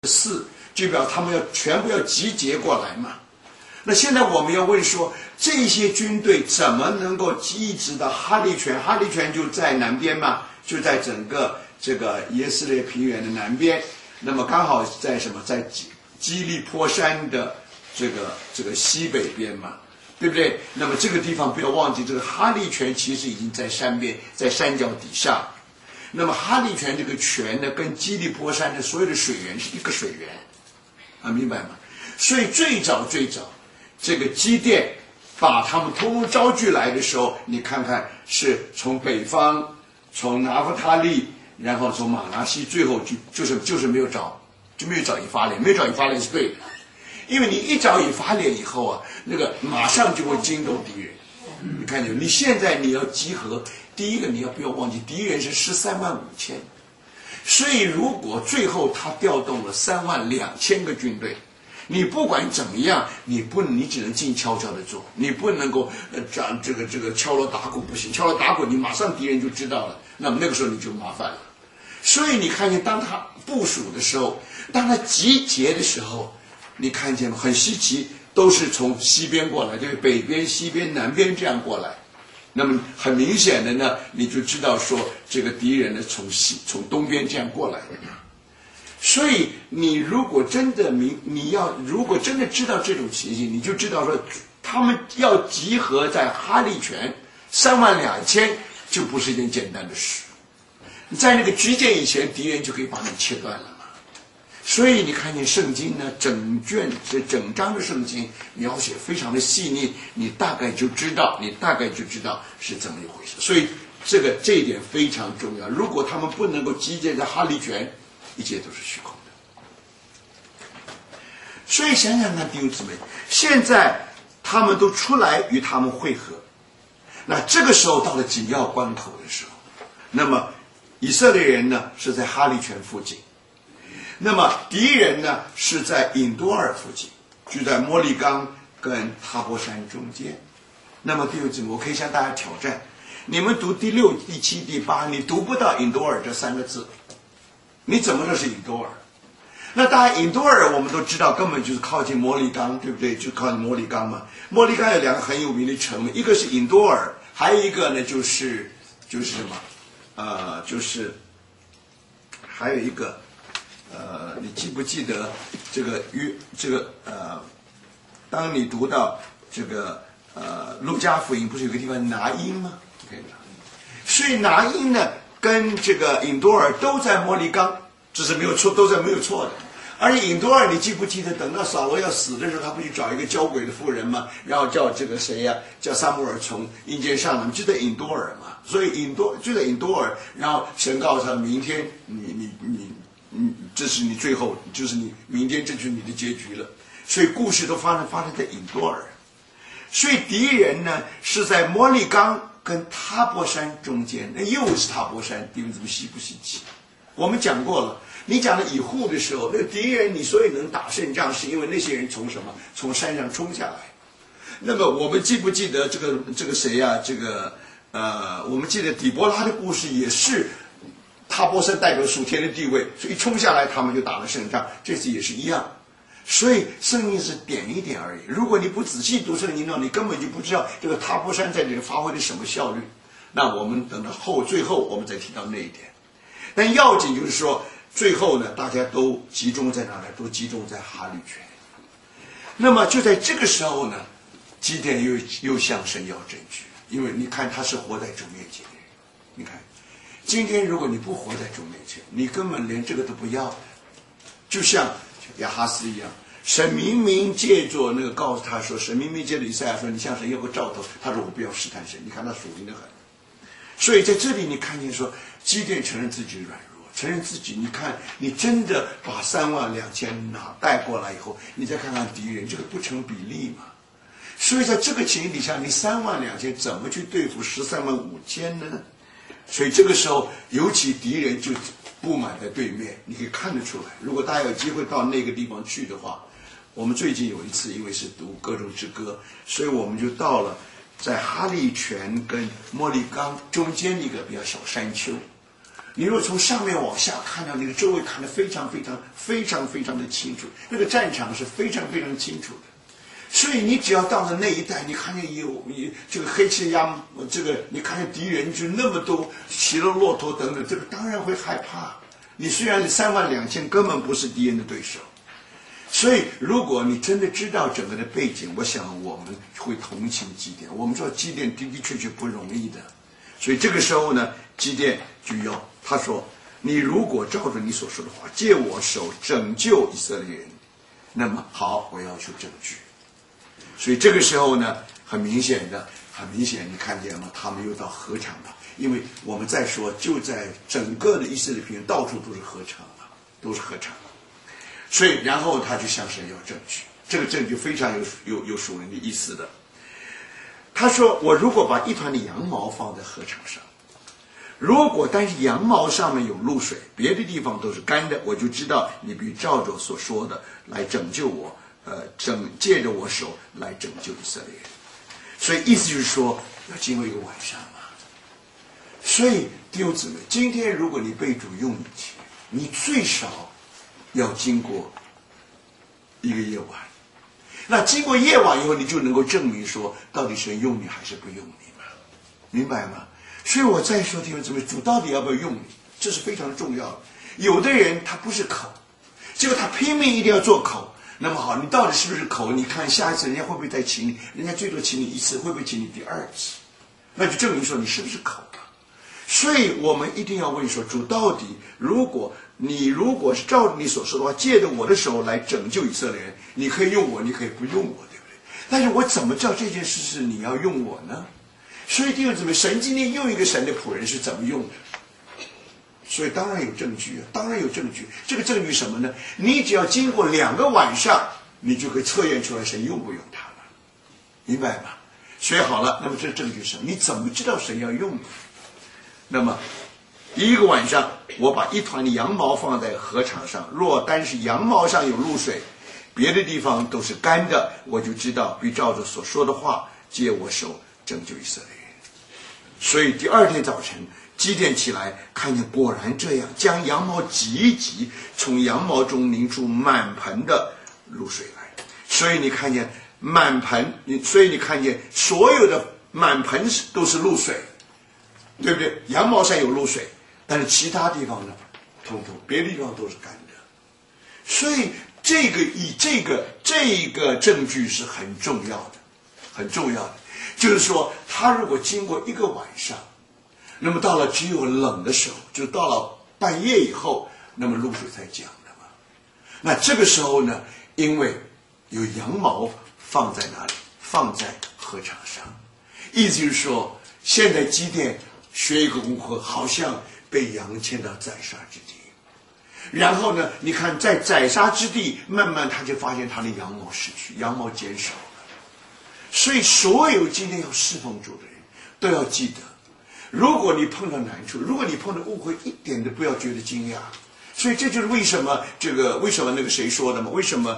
4，就表他们全部要集结过来嘛。那现在我们要问说，这些军队怎么能够一直到哈利泉？哈利泉就在南边嘛，就在整个这个耶斯列平原的南边。那么刚好在什么？在基利坡山的这个西北边嘛，对不对？那么这个地方不要忘记，这个哈利泉其实已经在山边，在山脚底下。那么哈利泉这个泉呢，跟基利坡山的所有的水源是一个水源，啊，明白吗？所以最早这个基甸把他们通通招聚来的时候，你看看是从北方，从拿弗他利，然后从马拿西，最后就是没有找以法莲，没有找以法莲是对的，因为你一找以法莲以后啊，那个马上就会惊动敌人。你看见？你现在你要集合，第一个你要不要忘记，敌人是13万5千，所以如果最后他调动了3万2千个军队。你不管怎么样，你只能静悄悄的做，你不能够这个敲锣打鼓不行，敲锣打鼓你马上敌人就知道了，那么那个时候你就麻烦了。所以你看见当他部署的时候，当他集结的时候，你看见吗？很稀奇，都是从西边过来，就是北边、西边、南边这样过来。那么很明显的呢，你就知道说这个敌人呢从东边这样过来的。所以你如果真的如果真的知道这种情形，你就知道说他们要集合在哈利泉3万2千，就不是一件简单的事。在那个居间以前，敌人就可以把你切断了嘛。所以你看见圣经呢，整章的圣经描写非常的细腻，你大概就知道是怎么一回事。所以这一点非常重要。如果他们不能够集结在哈利泉，一切都是虚空的。所以想想看，弟兄姊妹，现在他们都出来与他们会合，那这个时候到了紧要关头的时候，那么以色列人呢是在哈利泉附近，那么敌人呢是在隐多尔附近，就在摩利冈跟塔波山中间。那么弟兄姊妹，我可以向大家挑战，你们读第6、第7、第8，你读不到隐多尔这3个字，你怎么认识隐多尔？那当然，隐多尔我们都知道，根本就是靠近摩利冈，对不对？就靠近摩利冈嘛。摩利冈有2个很有名的城，一个是隐多尔，还有一个呢就是什么？还有一个你记不记得当你读到路加福音，不是有个地方拿因吗？所以拿因呢跟这个隐多尔都在摩利冈，这是没有错，都在没有错的。而且隐多尔，你记不记得，等到扫罗要死的时候，他不去找一个交鬼的妇人吗？然后叫这个谁呀？叫撒母耳从阴间上来，就在隐多尔嘛。所以就在隐多尔，然后神告诉他，明天你，这是你最后，就是你明天这就是你的结局了。所以故事都发生在隐多尔。所以敌人呢是在摩利冈跟塔波山中间，那又是塔波山，敌人怎么稀不稀奇？我们讲过了，你讲的以户的时候，那敌人你所以能打胜仗，是因为那些人从什么？从山上冲下来。那么我们记不记得这个谁呀？我们记得底波拉的故事也是塔波山代表属天的地位，所以冲下来他们就打了胜仗，这次也是一样。所以圣经是点一点而已。如果你不仔细读圣经呢，你根本就不知道这个塔波山在这里发挥了什么效率。那我们等到最后我们再提到那一点。但要紧就是说，最后呢，大家都集中在哪里？都集中在哈利泉。那么就在这个时候呢，基甸又向神要证据，因为你看他是活在主面前的人。你看，今天如果你不活在主面前，你根本连这个都不要。就像亚哈斯一样，神明明借着那个告诉他说，神明明借着以赛亚说，你向神要个兆头，他说我不要试探神。你看他属灵的很。所以在这里你看见说，基甸承认自己的软弱，承认自己，你看你真的把3万2千带过来以后，你再看看敌人，这个不成比例嘛。所以在这个情形底下，你3万2千怎么去对付13万5千呢？所以这个时候，尤其敌人就布满在对面，你可以看得出来。如果大家有机会到那个地方去的话，我们最近有一次，因为是读歌中之歌，所以我们就到了在哈利泉跟摩利冈中间一个比较小山丘。 你如果从上面往下看到那个周围看得非常的清楚，那个战场是非常清楚的。所以你只要到了那一带，你看见有这个黑漆鸦，这个你看见敌人就那么多，骑了骆驼等等，这个当然会害怕。你虽然32000根本不是敌人的对手。所以如果你真的知道整个的背景，我想我们会同情基甸。我们知道基甸的确不容易的。所以这个时候呢，基甸就要他说，你如果照着你所说的话，借我手拯救以色列人，那么好，我要求证据。所以这个时候呢，很明显，你看见吗？他们又到禾场了。因为我们再说，就在整个的以色列平原，到处都是禾场了，都是禾场。所以，然后他就向神要证据，这个证据非常有属灵的意思的。他说：“我如果把一团的羊毛放在禾场上，但是羊毛上面有露水，别的地方都是干的，我就知道你必照着所说的来拯救我，借着我手来拯救以色列人。”所以意思就是说，要经过一个晚上嘛。所以弟兄姊妹，今天如果你被主用以前，你最少要经过一个夜晚。那经过夜晚以后，你就能够证明说，到底神用你还是不用你嘛？明白吗？所以我再说弟兄姊妹，主到底要不要用你，这是非常重要的。有的人他不是口，结果他拼命一定要做口。那么好，你到底是不是口？你看下一次人家会不会再请你？人家最多请你一次，会不会请你第二次？那就证明说你是不是口吧。所以我们一定要问说，主到底，如果是照着你所说的话，借着我的手来拯救以色列人，你可以用我，你可以不用我，对不对？但是我怎么知道这件事是你要用我呢？所以弟兄姊妹，神今天用一个神的仆人是怎么用的？所以当然有证据啊，当然有证据。这个证据什么呢？你只要经过2个晚上，你就可以测验出来神用不用他了，明白吗？所以好了，那么这证据是什么？你怎么知道神要用你？那么第1个晚上，我把一团的羊毛放在禾场上，若单是羊毛上有露水，别的地方都是干的，我就知道必照着所说的话借我手拯救以色列人。所以第2天早晨，基甸起来，看见果然这样，将羊毛挤一挤，从羊毛中拧出满盆的露水来。所以你看见满盆，所以你看见所有的满盆都是露水，对不对？羊毛上有露水，但是其他地方呢，别的地方都是干的。所以这个证据是很重要的，很重要的。就是说，他如果经过1个晚上，那么到了只有冷的时候，就到了半夜以后，那么露水才降的嘛。那这个时候呢，因为有羊毛放在哪里？放在禾场上。意思就是说，现在基甸学一个功课，好像被羊牵到宰杀之地。然后呢，你看在宰杀之地，慢慢他就发现他的羊毛失去，羊毛减少了。所以所有今天要侍奉主的人都要记得，如果你碰到难处，如果你碰到误会，一点都不要觉得惊讶。所以这就是为什么那个谁说的嘛？为什么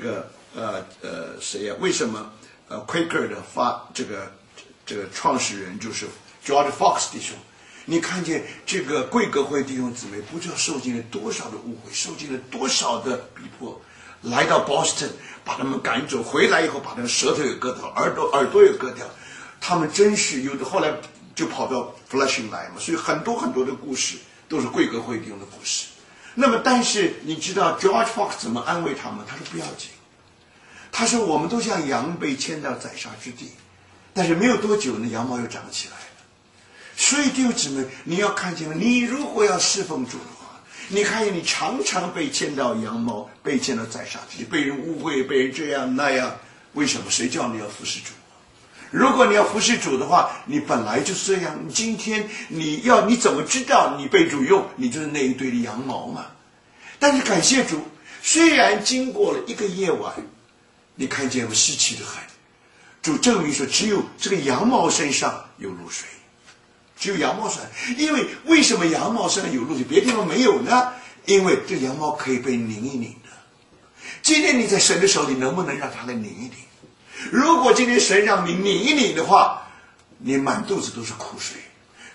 谁呀？为什么Quaker 的这个创始人就是 George Fox 弟兄？你看见这个贵格会弟兄姊妹，不知道受尽了多少的误会，受尽了多少的逼迫，来到 Boston 把他们赶走，回来以后把他们舌头也割掉，耳朵也割掉，他们真是有的后来就跑到 Flushing 来嘛，所以很多的故事都是贵格会弟兄的故事。那么但是你知道 George Fox 怎么安慰他们？他说不要紧，他说我们都像羊被牵到宰杀之地，但是没有多久呢，羊毛又长起来了。所以弟兄姊妹，你要看见，你如果要侍奉主的话，你看见你常常被牵到羊毛，被牵到宰杀之地，被人误会，被人这样那样，为什么？谁叫你要服侍主？如果你要服侍主的话，你本来就是这样。你今天你怎么知道你被主用？你就是那一堆的羊毛嘛。但是感谢主，虽然经过了1个夜晚，你看见我稀奇的很。主证明说，只有这个羊毛身上有露水，只有羊毛身上。因为为什么羊毛身上有露水，别的地方没有呢？因为这羊毛可以被拧一拧的。今天你在神的手里，能不能让它来拧一拧？如果今天神让你拧一拧的话，你满肚子都是苦水，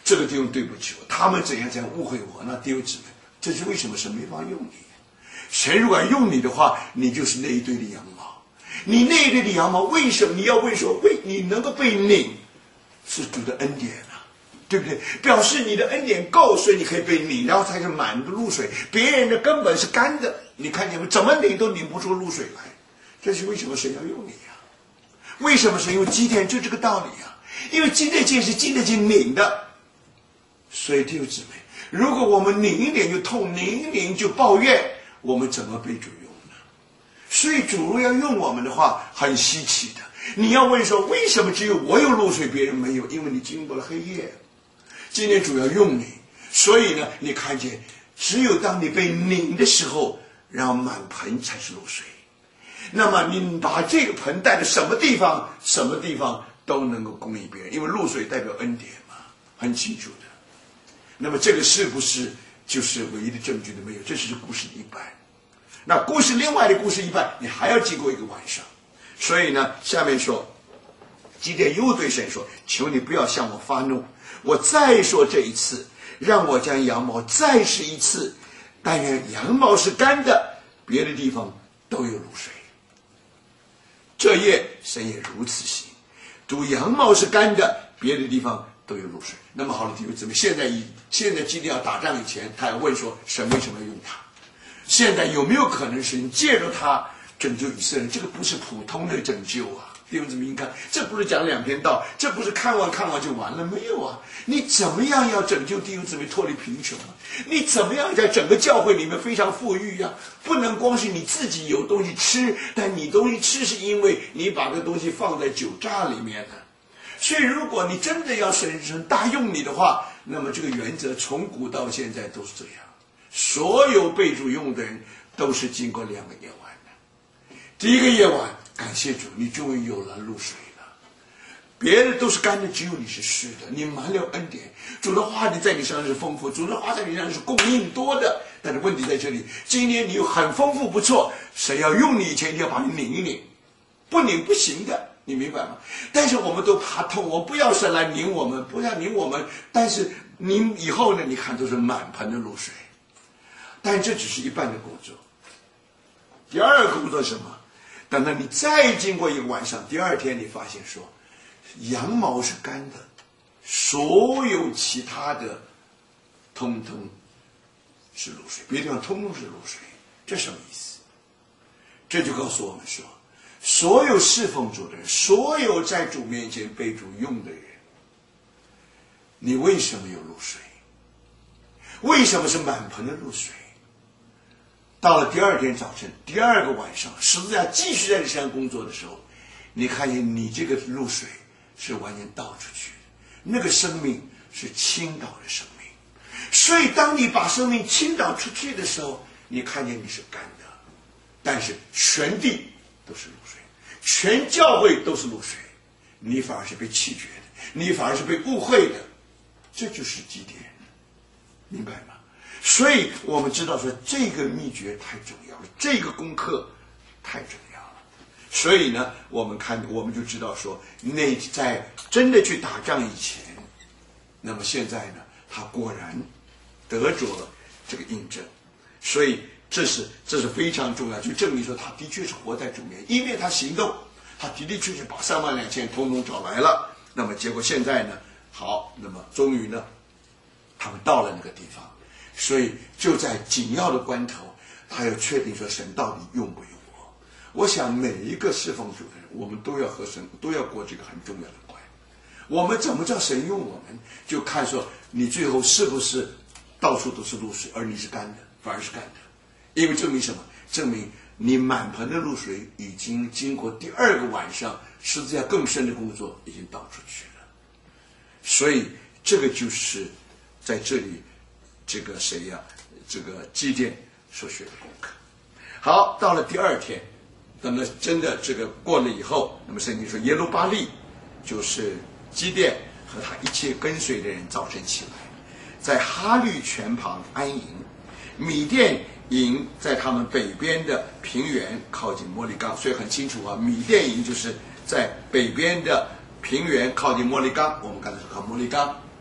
这个弟兄对不起我，他们怎样误会我，那弟兄姊妹，这是为什么神没法用你？神如果用你的话，你就是那一堆的羊毛。你那一堆的羊毛，为什么你要问说，你能够被拧，是主的恩典啊，对不对？表示你的恩典够，所以你可以被拧，然后才是满的露水。别人的根本是干的，你看见没？怎么拧都拧不出露水来。这是为什么神要用你呀？为什么神用基甸？就这个道理啊。因为基甸剑是经得起拧的，所以弟兄姊妹，如果我们拧一点就痛，拧一拧就抱怨，我们怎么被主用呢？所以主若要用我们的话，很稀奇的。你要问说，为什么只有我有露水，别人没有？因为你经过了黑夜。今天主要用你，所以呢，你看见，只有当你被拧的时候，然后满盆才是露水。那么你把这个盆带到什么地方，什么地方都能够供应别人，因为露水代表恩典嘛，很清楚的。那么这个是不是就是唯一的证据都没有？这是故事的一半。那故事另外的故事一半，你还要经过一个晚上。所以呢，下面说，基甸又对神说：“求你不要向我发怒，我再说这一次，让我将羊毛再试一次，但愿羊毛是干的，别的地方都有露水。”这夜神也如此行，主羊毛是干的，别的地方都有露水。那么好了，弟兄姊妹，现在基甸要打仗以前，他要问说，神为什么要用他？现在有没有可能神借着他拯救以色列？这个不是普通的拯救啊！弟兄姊妹，你看，这不是讲两篇道，这不是看完就完了，没有啊！你怎么样要拯救弟兄姊妹脱离贫穷啊？你怎么样在整个教会里面非常富裕啊？不能光是你自己有东西吃，但你东西吃是因为你把这东西放在酒榨里面的。所以如果你真的要神大用你的话，那么这个原则从古到现在都是这样。所有被主用的人都是经过2个夜晚的。第一个夜晚，感谢主，你终于有了露水了，别的都是干的，只有你是湿的，你满了恩典。主的话语在你身上是丰富，主的话在你身上是供应多的。但是问题在这里，今天你又很丰富不错，神要用你以前，一定要把你拧一拧，不拧不行的，你明白吗？但是我们都怕痛，我不要神来拧我们，不要拧我们，但是拧以后呢，你看都是满盆的露水。但这只是一半的工作。第二个工作是什么？等到你再经过一个晚上，第二天你发现说，羊毛是干的，所有其他的通通是露水，别的地方通通是露水。这什么意思？这就告诉我们说，所有侍奉主的人，所有在主面前被主用的人，你为什么有露水？为什么是满盆的露水？到了第二天早晨，第二个晚上，十字架继续在你身上工作的时候，你看见你这个露水是完全倒出去的，那个生命是倾倒的生命。所以当你把生命倾倒出去的时候，你看见你是干的，但是全地都是露水，全教会都是露水，你反而是被弃绝的，你反而是被误会的。这就是基甸，明白吗？所以我们知道说，这个秘诀太重要了，这个功课太重要了。所以呢，我们就知道说，那在真的去打仗以前，那么现在呢，他果然得着了这个印证。所以这是非常重要，就证明说他的确是活在主面，因为他行动，他的确是把32000统统找来了。那么结果现在呢，好，那么终于呢，他们到了那个地方。所以就在紧要的关头，他要确定说神到底用不用我。我想每一个侍奉主的人，我们都要和神都要过这个很重要的关。我们怎么叫神用我们？就看说你最后是不是到处都是露水，而你是干的，反而是干的。因为证明什么？证明你满盆的露水已经经过第二个晚上十字架更深的工作已经倒出去了。所以这个就是在这里这个谁呀？这个基甸所学的功课。好，到了第二天，那么真的这个过了以后，那么圣经说耶路巴力就是基甸和他一切跟随的人早晨起来，在哈绿泉旁安营。米甸营在他们北边的平原靠近摩利冈，所以很清楚啊，米甸营就是在北边的平原靠近摩利冈。我们刚才说靠摩利冈，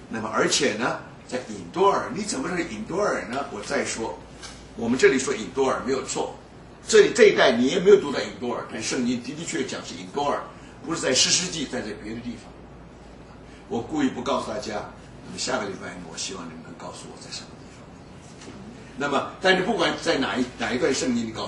那么而且呢，在隐多尔，你怎么是隐多尔呢？我再说，我们这里说隐多尔没有错，这一带你也没有读到隐多尔，但圣经的确讲是隐多尔，不是在士师记，在别的地方。我故意不告诉大家，那么下个礼拜我希望你们能告诉我在什么地方。那么，但是不管在哪一段圣经，你告诉